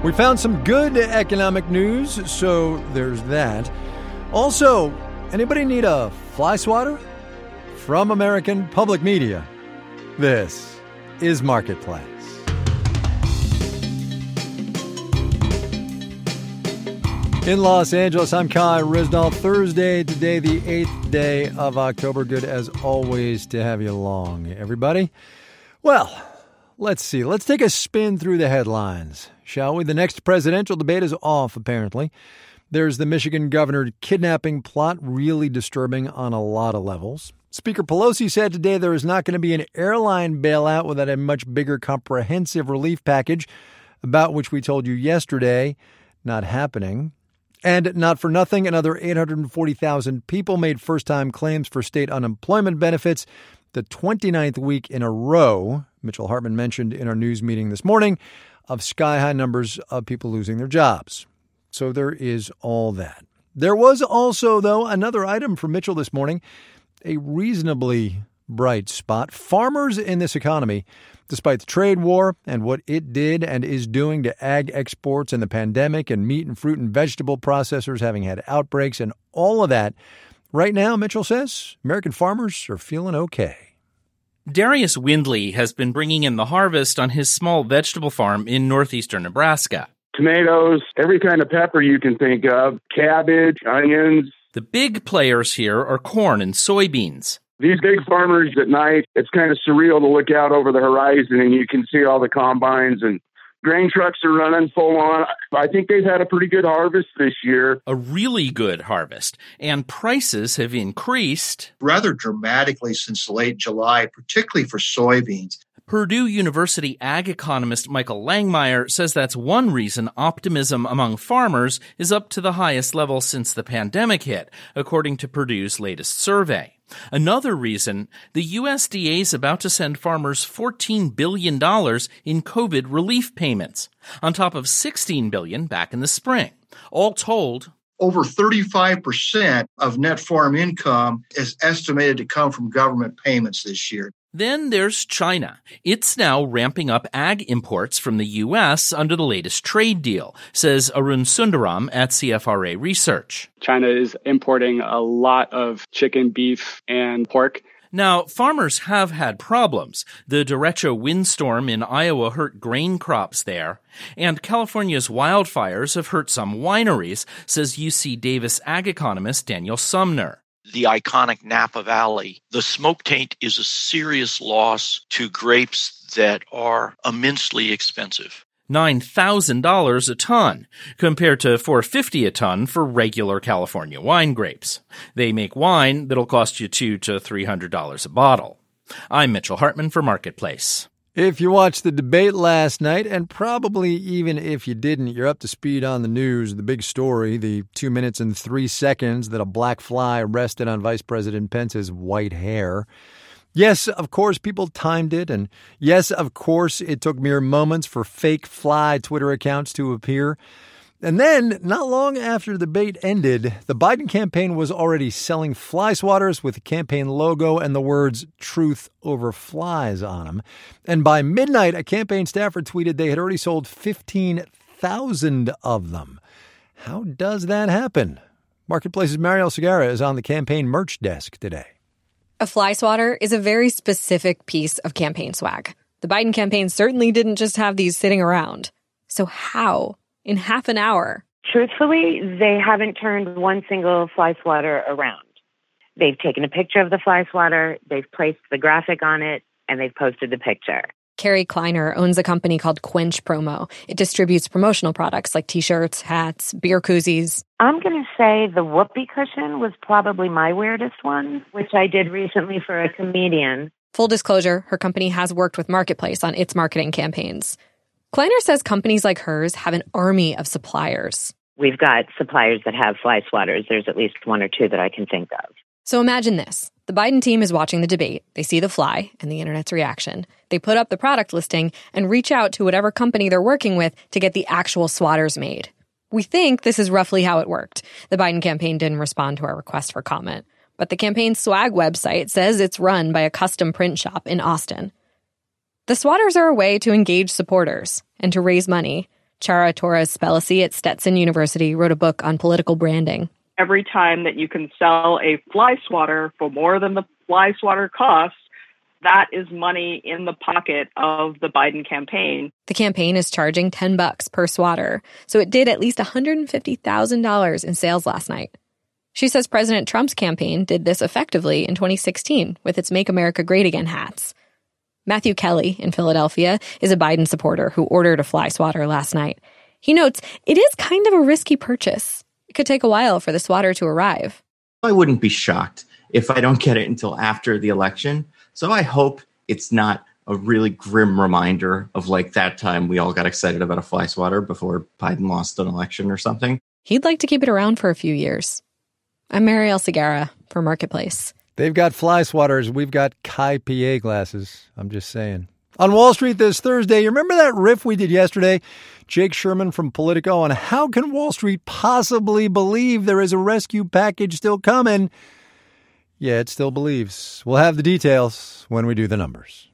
We found some good economic news, so there's that. Also, anybody need a fly swatter? From American Public Media, this is Marketplace. In Los Angeles, I'm Kai Ryssdal. Thursday, today, the 8th day of October. Good as always to have you along, everybody. Well, let's see. Let's take a spin through the headlines, shall we? The next presidential debate is off, apparently. There's the Michigan governor kidnapping plot, really disturbing on a lot of levels. Speaker Pelosi said today there is not going to be an airline bailout without a much bigger comprehensive relief package, about which we told you yesterday, not happening. And not for nothing, another 840,000 people made first-time claims for state unemployment benefits, the 29th week in a row, Mitchell Hartman mentioned in our news meeting this morning, of sky-high numbers of people losing their jobs. So there is all that. There was also, though, another item from Mitchell this morning, a reasonably bright spot. Farmers in this economy, despite the trade war and what it did and is doing to ag exports and the pandemic and meat and fruit and vegetable processors having had outbreaks and all of that, right now, Mitchell says, American farmers are feeling okay. Darius Windley has been bringing in the harvest on his small vegetable farm in northeastern Nebraska. Tomatoes, every kind of pepper you can think of, cabbage, onions. The big players here are corn and soybeans. These big farmers at night, it's kind of surreal to look out over the horizon and you can see all the combines and grain trucks are running full on. I think they've had a pretty good harvest this year. A really good harvest. And prices have increased rather dramatically since late July, particularly for soybeans. Purdue University ag economist Michael Langmeier says that's one reason optimism among farmers is up to the highest level since the pandemic hit, according to Purdue's latest survey. Another reason, the USDA is about to send farmers $14 billion in COVID relief payments, on top of $16 billion back in the spring. All told, over 35% of net farm income is estimated to come from government payments this year. Then there's China. It's now ramping up ag imports from the U.S. under the latest trade deal, says Arun Sundaram at CFRA Research. China is importing a lot of chicken, beef, and pork. Now, farmers have had problems. The derecho windstorm in Iowa hurt grain crops there, and California's wildfires have hurt some wineries, says UC Davis ag economist Daniel Sumner. The iconic Napa Valley, the smoke taint is a serious loss to grapes that are immensely expensive. $9,000 a ton, compared to $450 a ton for regular California wine grapes. They make wine that'll cost you $200 to $300 a bottle. I'm Mitchell Hartman for Marketplace. If you watched the debate last night, and probably even if you didn't, you're up to speed on the news, the big story, the 2 minutes and 3 seconds that a black fly rested on Vice President Pence's white hair. Yes, of course, people timed it, and yes, of course, it took mere moments for fake fly Twitter accounts to appear. And then, not long after the debate ended, the Biden campaign was already selling fly swatters with the campaign logo and the words "Truth over Flies" on them. And by midnight, a campaign staffer tweeted they had already sold 15,000 of them. How does that happen? Marketplace's Mariel Segarra is on the campaign merch desk today. A fly swatter is a very specific piece of campaign swag. The Biden campaign certainly didn't just have these sitting around. So how? In half an hour. Truthfully, they haven't turned one single fly swatter around. They've taken a picture of the fly swatter, they've placed the graphic on it, and they've posted the picture. Carrie Kleiner owns a company called Quench Promo. It distributes promotional products like T-shirts, hats, beer koozies. I'm going to say the whoopee cushion was probably my weirdest one, which I did recently for a comedian. Full disclosure, her company has worked with Marketplace on its marketing campaigns. Kleiner says companies like hers have an army of suppliers. We've got suppliers that have fly swatters. There's at least one or two that I can think of. So imagine this. The Biden team is watching the debate. They see the fly and the internet's reaction. They put up the product listing and reach out to whatever company they're working with to get the actual swatters made. We think this is roughly how it worked. The Biden campaign didn't respond to our request for comment. But the campaign's swag website says it's run by a custom print shop in Austin. The swatters are a way to engage supporters and to raise money Chara Torres-Spelisi at Stetson University wrote a book on political branding. Every time that you can sell a fly swatter for more than the fly swatter costs, that is money in the pocket of the Biden campaign. The campaign is charging $10 per swatter, so it did at least $150,000 in sales last night. She says President Trump's campaign did this effectively in 2016 with its Make America Great Again hats. Matthew Kelly in Philadelphia is a Biden supporter who ordered a fly swatter last night. He notes it is kind of a risky purchase. It could take a while for the swatter to arrive. I wouldn't be shocked if I don't get it until after the election. So I hope it's not a really grim reminder of like that time we all got excited about a fly swatter before Biden lost an election or something. He'd like to keep it around for a few years. I'm Marielle Segarra for Marketplace. They've got fly swatters. We've got Kai PA glasses. I'm just saying. On Wall Street this Thursday, you remember that riff we did yesterday? Jake Sherman from Politico on how can Wall Street possibly believe there is a rescue package still coming? Yeah, it still believes. We'll have the details when we do the numbers.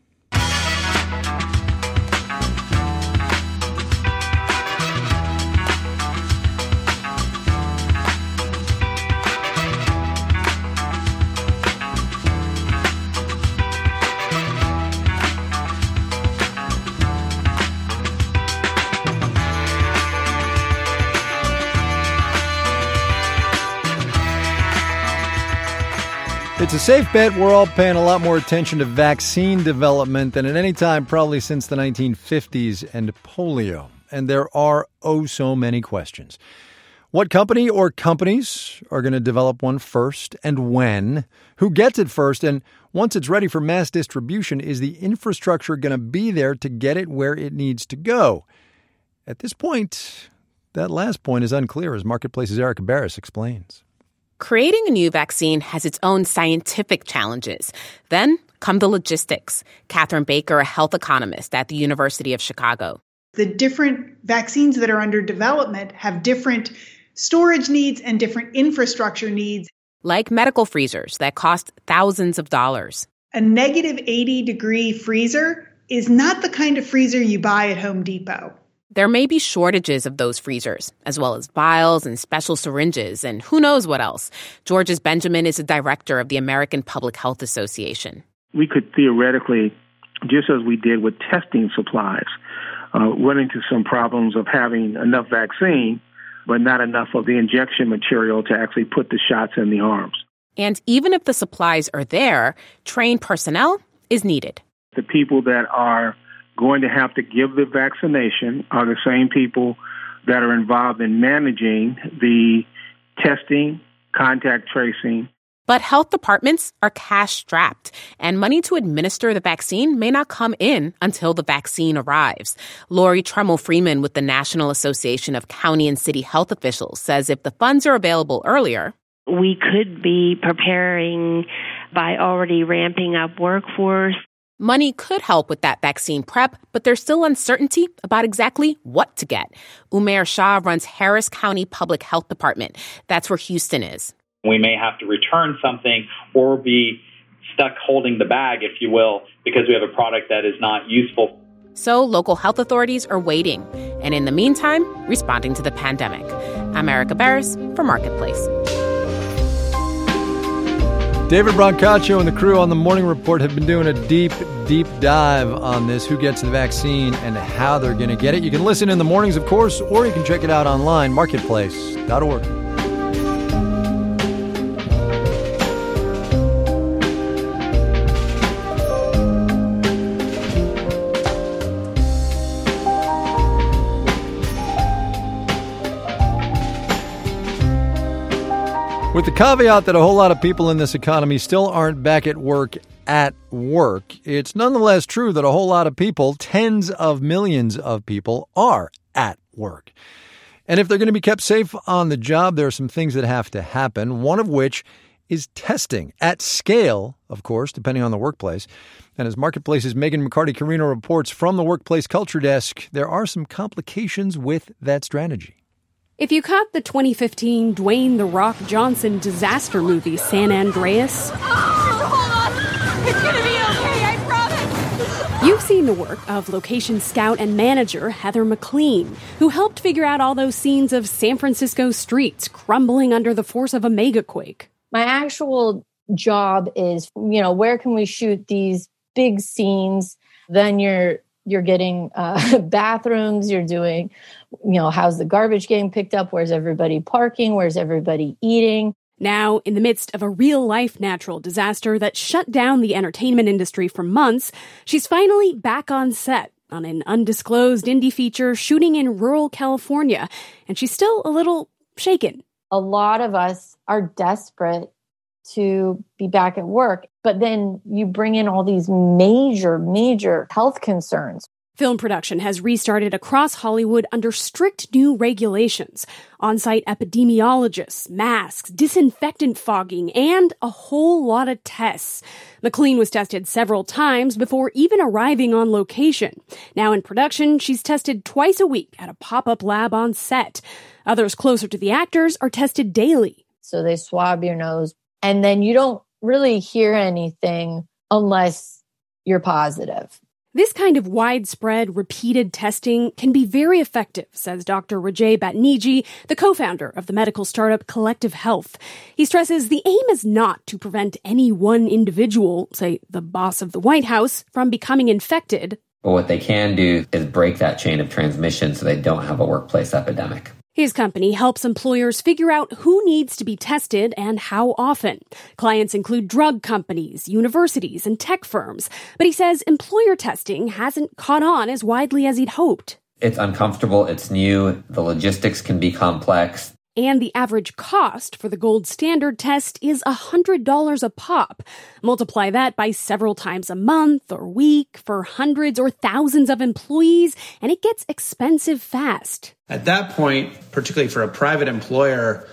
It's a safe bet we're all paying a lot more attention to vaccine development than at any time probably since the 1950s and polio. And there are so many questions. What company or companies are going to develop one first and when? Who gets it first? And once it's ready for mass distribution, is the infrastructure going to be there to get it where it needs to go? At this point, that last point is unclear, as Marketplace's Erica Barris explains. Creating a new vaccine has its own scientific challenges. Then come the logistics. Catherine Baker, a health economist at the University of Chicago. The different vaccines that are under development have different storage needs and different infrastructure needs. Like medical freezers that cost thousands of dollars. A negative 80-degree freezer is not the kind of freezer you buy at Home Depot. There may be shortages of those freezers, as well as vials and special syringes, and who knows what else. Georges Benjamin is a director of the American Public Health Association. We could theoretically, just as we did with testing supplies, run into some problems of having enough vaccine, but not enough of the injection material to actually put the shots in the arms. And even if the supplies are there, trained personnel is needed. The people that are going to have to give the vaccination are the same people that are involved in managing the testing, contact tracing. But health departments are cash-strapped, and money to administer the vaccine may not come in until the vaccine arrives. Lori Tremmel-Freeman with the National Association of County and City Health Officials says if the funds are available earlier, we could be preparing by already ramping up workforce. Money could help with that vaccine prep, but there's still uncertainty about exactly what to get. Umair Shah runs Harris County Public Health Department. That's where Houston is. We may have to return something or be stuck holding the bag, if you will, because we have a product that is not useful. So local health authorities are waiting, and in the meantime, responding to the pandemic. I'm Erica Barris for Marketplace. David Brancaccio and the crew on the Morning Report have been doing a deep dive on this, who gets the vaccine and how they're going to get it. You can listen in the mornings, of course, or you can check it out online, marketplace.org. With the caveat that a whole lot of people in this economy still aren't back at work, it's nonetheless true that a whole lot of people, tens of millions of people, are at work. And if they're going to be kept safe on the job, there are some things that have to happen, one of which is testing at scale, of course, depending on the workplace. And as Marketplace's Megan McCarty-Carino reports from the Workplace Culture Desk, there are some complications with that strategy. If you caught the 2015 Dwayne "The Rock" Johnson disaster movie San Andreas, hold on. It's going to be okay, I promise. You've seen supporting the work of location scout and manager Heather McLean, who helped figure out all those scenes of San Francisco streets crumbling under the force of a megaquake. My actual job is, where can we shoot these big scenes? Then you're getting bathrooms, you're doing, how's the garbage getting picked up? Where's everybody parking? Where's everybody eating? Now, in the midst of a real-life natural disaster that shut down the entertainment industry for months, she's finally back on set on an undisclosed indie feature shooting in rural California, and she's still a little shaken. A lot of us are desperate to be back at work, but then you bring in all these major health concerns. Film production has restarted across Hollywood under strict new regulations. On-site epidemiologists, masks, disinfectant fogging, and a whole lot of tests. McLean was tested several times before even arriving on location. Now in production, she's tested twice a week at a pop-up lab on set. Others closer to the actors are tested daily. So they swab your nose, and then you don't really hear anything unless you're positive. This kind of widespread, repeated testing can be very effective, says Dr. Rajay Batniji, the co-founder of the medical startup Collective Health. He stresses the aim is not to prevent any one individual, say the boss of the White House, from becoming infected. But what they can do is break that chain of transmission so they don't have a workplace epidemic. His company helps employers figure out who needs to be tested and how often. Clients include drug companies, universities, and tech firms. But he says employer testing hasn't caught on as widely as he'd hoped. It's uncomfortable, it's new, the logistics can be complex. And the average cost for the gold standard test is $100 a pop. Multiply that by several times a month or week for hundreds or thousands of employees, and it gets expensive fast. At that point, particularly for a private employer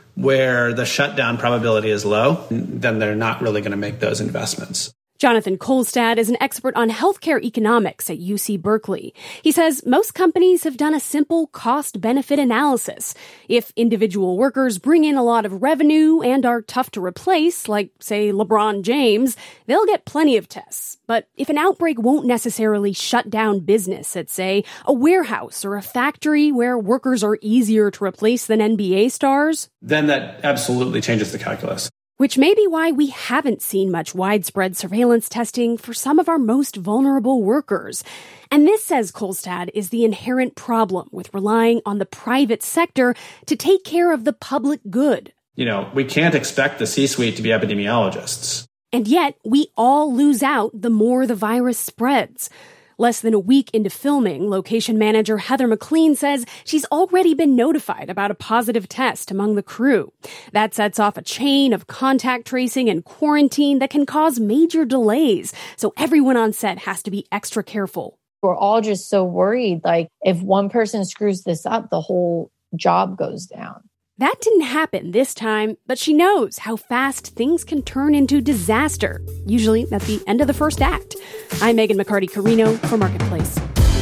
where the shutdown probability is low, then they're not really going to make those investments. Jonathan Kolstad is an expert on healthcare economics at UC Berkeley. He says most companies have done a simple cost-benefit analysis. If individual workers bring in a lot of revenue and are tough to replace, like, say, LeBron James, they'll get plenty of tests. But if an outbreak won't necessarily shut down business at, say, a warehouse or a factory where workers are easier to replace than NBA stars, then that absolutely changes the calculus. Which may be why we haven't seen much widespread surveillance testing for some of our most vulnerable workers. And this, says Kolstad, is the inherent problem with relying on the private sector to take care of the public good. We can't expect the C-suite to be epidemiologists. And yet, we all lose out the more the virus spreads. Less than a week into filming, location manager Heather McLean says she's already been notified about a positive test among the crew. That sets off a chain of contact tracing and quarantine that can cause major delays. So everyone on set has to be extra careful. We're all just so worried, like if one person screws this up, the whole job goes down. That didn't happen this time, but she knows how fast things can turn into disaster, usually at the end of the first act. I'm Megan McCarty-Carino for Marketplace.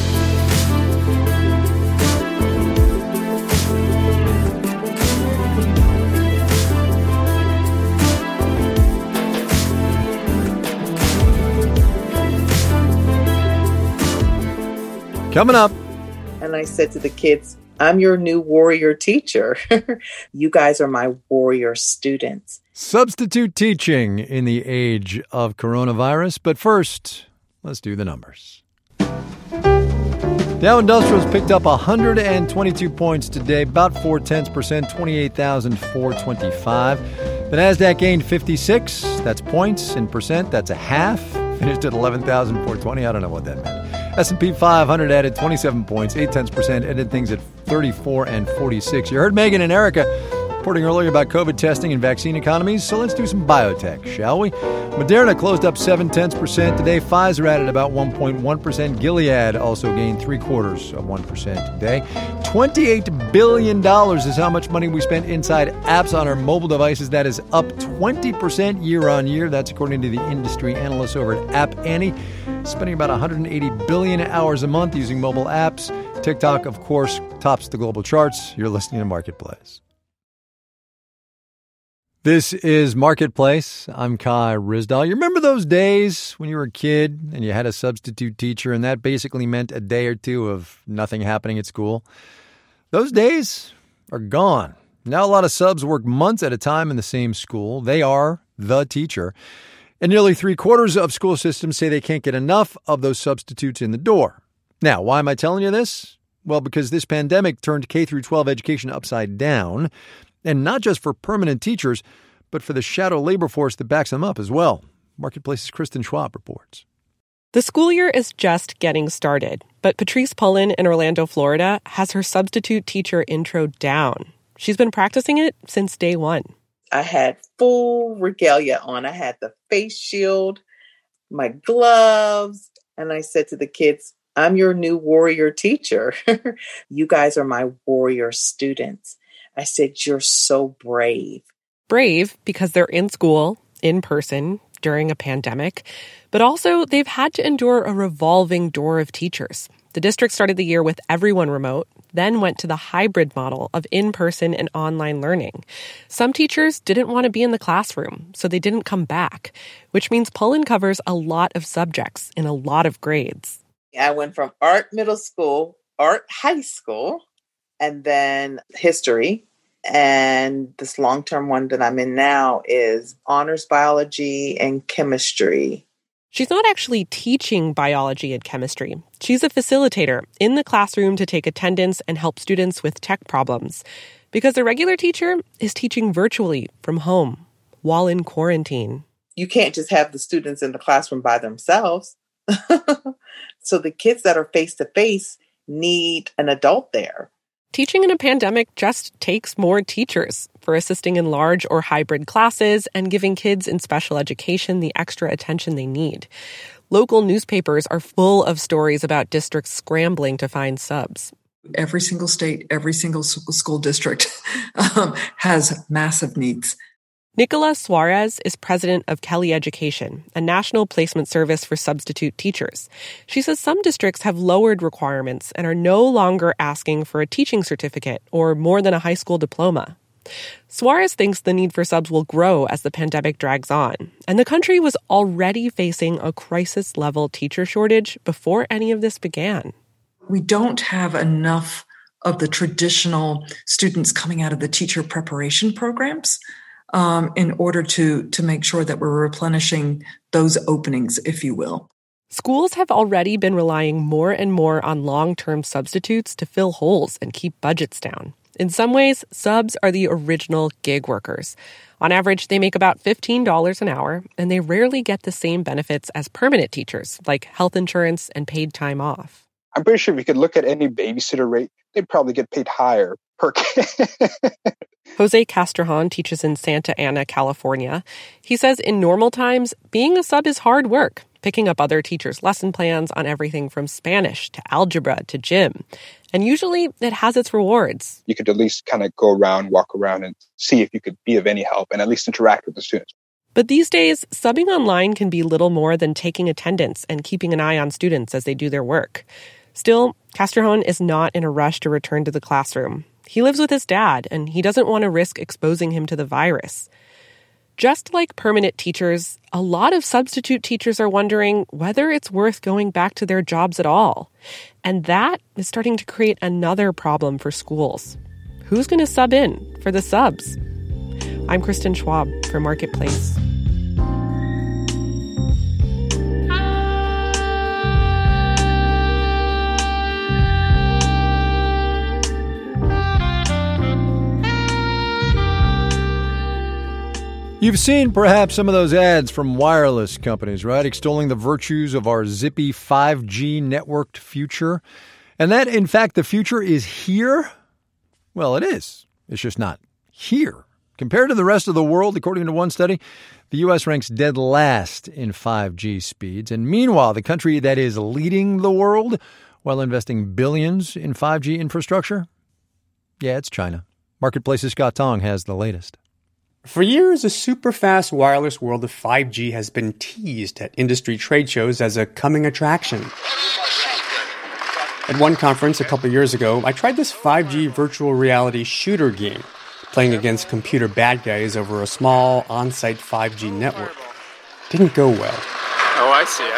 Coming up. And I said to the kids, I'm your new warrior teacher. You guys are my warrior students. Substitute teaching in the age of coronavirus. But first, let's do the numbers. Dow Industrials picked up 122 points today, about 0.4%, 28,425. The Nasdaq gained 56. That's points. In percent, that's a half. Finished at 11,420. I don't know what that meant. S&P 500 added 27 points, 0.8%, ended things at 34 and 46. You heard Megan and Erica reporting earlier about COVID testing and vaccine economies, so let's do some biotech, shall we? Moderna closed up 0.7% today. Pfizer added about 1.1%. Gilead also gained 0.75% today. $28 billion is how much money we spent inside apps on our mobile devices. That is up 20% year on year. That's according to the industry analysts over at App Annie. Spending about 180 billion hours a month using mobile apps. TikTok, of course, tops the global charts. You're listening to Marketplace. This is Marketplace. I'm Kai Ryssdal. You remember those days when you were a kid and you had a substitute teacher and that basically meant a day or two of nothing happening at school? Those days are gone. Now a lot of subs work months at a time in the same school. They are the teacher. And nearly 3/4 of school systems say they can't get enough of those substitutes in the door. Now, why am I telling you this? Well, because this pandemic turned K-12 education upside down. And not just for permanent teachers, but for the shadow labor force that backs them up as well. Marketplace's Kristen Schwab reports. The school year is just getting started, but Patrice Pullen in Orlando, Florida, has her substitute teacher intro down. She's been practicing it since day one. I had full regalia on. I had the face shield, my gloves, and I said to the kids, I'm your new warrior teacher. You guys are my warrior students. I said, you're so brave. Brave because they're in school, in person, during a pandemic, but also they've had to endure a revolving door of teachers. The district started the year with everyone remote, then went to the hybrid model of in-person and online learning. Some teachers didn't want to be in the classroom, so they didn't come back, which means Pullen covers a lot of subjects in a lot of grades. I went from art middle school, art high school, and then history. And this long-term one that I'm in now is honors biology and chemistry. She's not actually teaching biology and chemistry. She's a facilitator in the classroom to take attendance and help students with tech problems. Because a regular teacher is teaching virtually from home while in quarantine. You can't just have the students in the classroom by themselves. So the kids that are face-to-face need an adult there. Teaching in a pandemic just takes more teachers for assisting in large or hybrid classes and giving kids in special education the extra attention they need. Local newspapers are full of stories about districts scrambling to find subs. Every single state, every single school district has massive needs. Nicola Suarez is president of Kelly Education, a national placement service for substitute teachers. She says some districts have lowered requirements and are no longer asking for a teaching certificate or more than a high school diploma. Suarez thinks the need for subs will grow as the pandemic drags on, and the country was already facing a crisis-level teacher shortage before any of this began. We don't have enough of the traditional students coming out of the teacher preparation programs in order to make sure that we're replenishing those openings, if you will. Schools have already been relying more and more on long-term substitutes to fill holes and keep budgets down. In some ways, subs are the original gig workers. On average, they make about $15 an hour, and they rarely get the same benefits as permanent teachers, like health insurance and paid time off. I'm pretty sure if you could look at any babysitter rate, they'd probably get paid higher per kid. Jose Castrahan teaches in Santa Ana, California. He says in normal times, being a sub is hard work, picking up other teachers' lesson plans on everything from Spanish to algebra to gym. And usually it has its rewards. You could at least kind of go around, walk around, and see if you could be of any help and at least interact with the students. But these days, subbing online can be little more than taking attendance and keeping an eye on students as they do their work. Still, Castrahan is not in a rush to return to the classroom. He lives with his dad, and he doesn't want to risk exposing him to the virus. Just like permanent teachers, a lot of substitute teachers are wondering whether it's worth going back to their jobs at all. And that is starting to create another problem for schools. Who's going to sub in for the subs? I'm Kristen Schwab for Marketplace. You've seen perhaps some of those ads from wireless companies, right? Extolling the virtues of our zippy 5G networked future. And that, in fact, the future is here? Well, it is. It's just not here. Compared to the rest of the world, according to one study, the U.S. ranks dead last in 5G speeds. And meanwhile, the country that is leading the world while investing billions in 5G infrastructure? Yeah, it's China. Marketplace's Scott Tong has the latest. For years, the super-fast wireless world of 5G has been teased at industry trade shows as a coming attraction. At one conference a couple years ago, I tried this 5G virtual reality shooter game. playing against computer bad guys over a small on-site 5G network. Didn't go well. Oh, I see.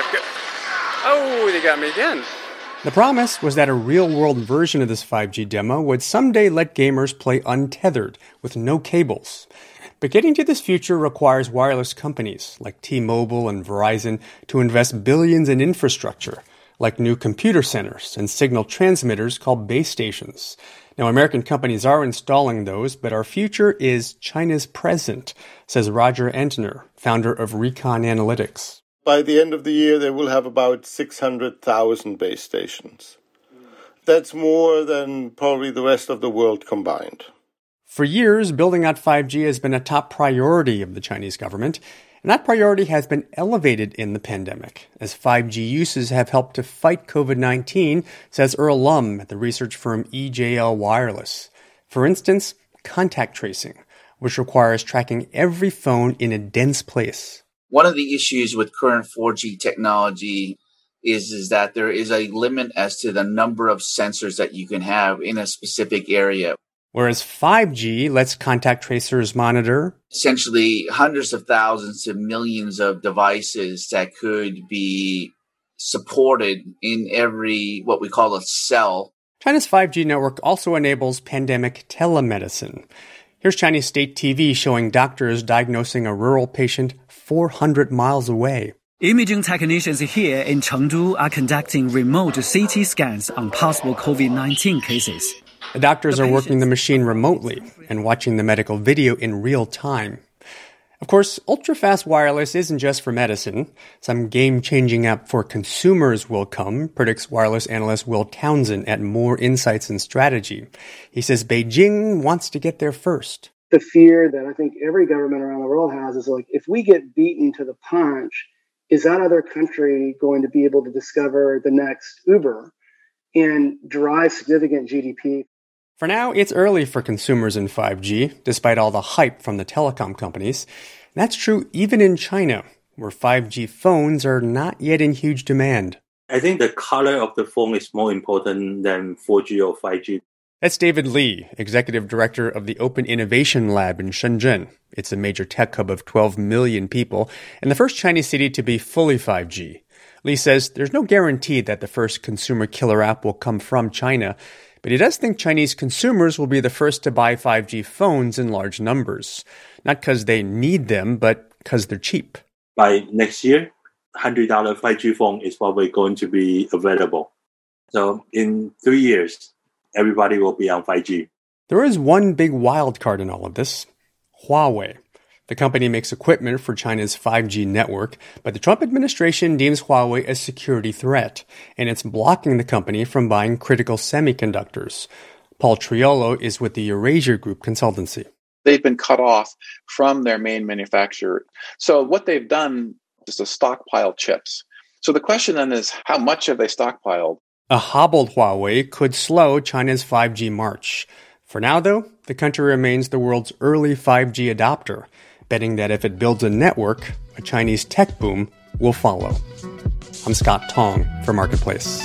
Oh, they got me again. The promise was that a real-world version of this 5G demo would someday let gamers play untethered with no cables. But getting to this future requires wireless companies like T-Mobile and Verizon to invest billions in infrastructure, like new computer centers and signal transmitters called base stations. Now, American companies are installing those, but our future is China's present, says Roger Entner, founder of Recon Analytics. By the end of the year, they will have about 600,000 base stations. That's more than probably the rest of the world combined. For years, building out 5G has been a top priority of the Chinese government, and that priority has been elevated in the pandemic, as 5G uses have helped to fight COVID-19, says Earl Lum at the research firm EJL Wireless. For instance, contact tracing, which requires tracking every phone in a dense place. One of the issues with current 4G technology is that there is a limit as to the number of sensors that you can have in a specific area. Whereas 5G lets contact tracers monitor essentially hundreds of thousands to millions of devices that could be supported in every, what we call a cell. China's 5G network also enables pandemic telemedicine. Here's Chinese state TV showing doctors diagnosing a rural patient 400 miles away. Imaging technicians here in Chengdu are conducting remote CT scans on possible COVID-19 cases. The doctors are working the machine remotely and watching the medical video in real time. Of course, ultra-fast wireless isn't just for medicine. Some game-changing app for consumers will come, predicts wireless analyst Will Townsend at More Insights and Strategy. He says Beijing wants to get there first. The fear that I think every government around the world has is like, if we get beaten to the punch, is that other country going to be able to discover the next Uber and drive significant GDP? For now, it's early for consumers in 5G, despite all the hype from the telecom companies. That's true even in China, where 5G phones are not yet in huge demand. I think the color of the phone is more important than 4G or 5G. That's David Li, executive director of the Open Innovation Lab in Shenzhen. It's a major tech hub of 12 million people and the first Chinese city to be fully 5G. Li says there's no guarantee that the first consumer killer app will come from China, but he does think Chinese consumers will be the first to buy 5G phones in large numbers. Not because they need them, but because they're cheap. By next year, $100 5G phone is probably going to be available. So in 3 years, everybody will be on 5G. There is one big wild card in all of this: Huawei. The company makes equipment for China's 5G network, but the Trump administration deems Huawei a security threat, and it's blocking the company from buying critical semiconductors. Paul Triolo is with the Eurasia Group consultancy. They've been cut off from their main manufacturer. So what they've done is to stockpile chips. So the question then is, how much have they stockpiled? A hobbled Huawei could slow China's 5G march. For now, though, the country remains the world's early 5G adopter, betting that if it builds a network, a Chinese tech boom will follow. I'm Scott Tong for Marketplace.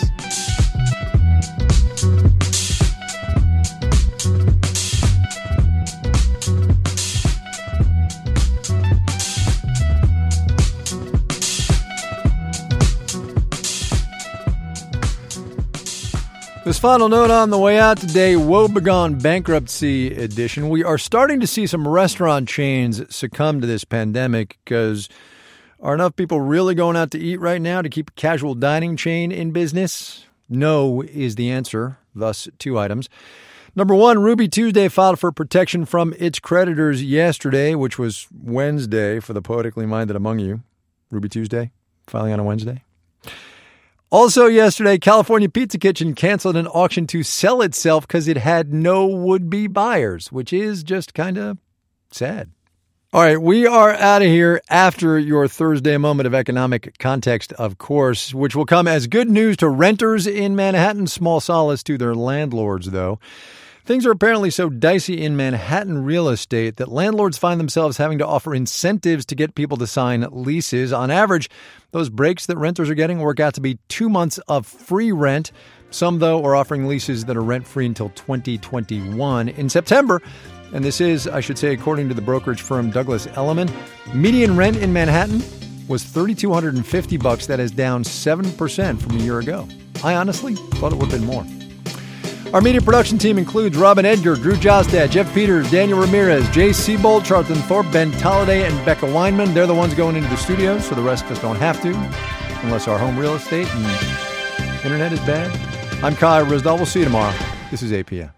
This final note on the way out today, Woebegone Bankruptcy Edition. We are starting to see some restaurant chains succumb to this pandemic because are enough people really going out to eat right now to keep a casual dining chain in business? No is the answer, thus 2 items. Number 1, Ruby Tuesday filed for protection from its creditors yesterday, which was Wednesday for the poetically minded among you. Ruby Tuesday, filing on a Wednesday. Also yesterday, California Pizza Kitchen canceled an auction to sell itself because it had no would-be buyers, which is just kind of sad. All right, we are out of here after your Thursday moment of economic context, of course, which will come as good news to renters in Manhattan, small solace to their landlords, though. Things are apparently so dicey in Manhattan real estate that landlords find themselves having to offer incentives to get people to sign leases. On average, those breaks that renters are getting work out to be 2 months of free rent. Some, though, are offering leases that are rent-free until 2021. In September, And this is, I should say, according to the brokerage firm Douglas Elliman. Median rent in Manhattan was $3,250. That is down 7% from a year ago. I honestly thought it would have been more. Our media production team includes Robin Edgar, Drew Jostad, Jeff Peters, Daniel Ramirez, Jay Siebold, Charlton Thorpe, Ben Tolliday, and Becca Weinman. They're the ones going into the studio, so the rest of us don't have to, unless our home real estate and internet is bad. I'm Kai Ryssdal. We'll see you tomorrow. This is APM.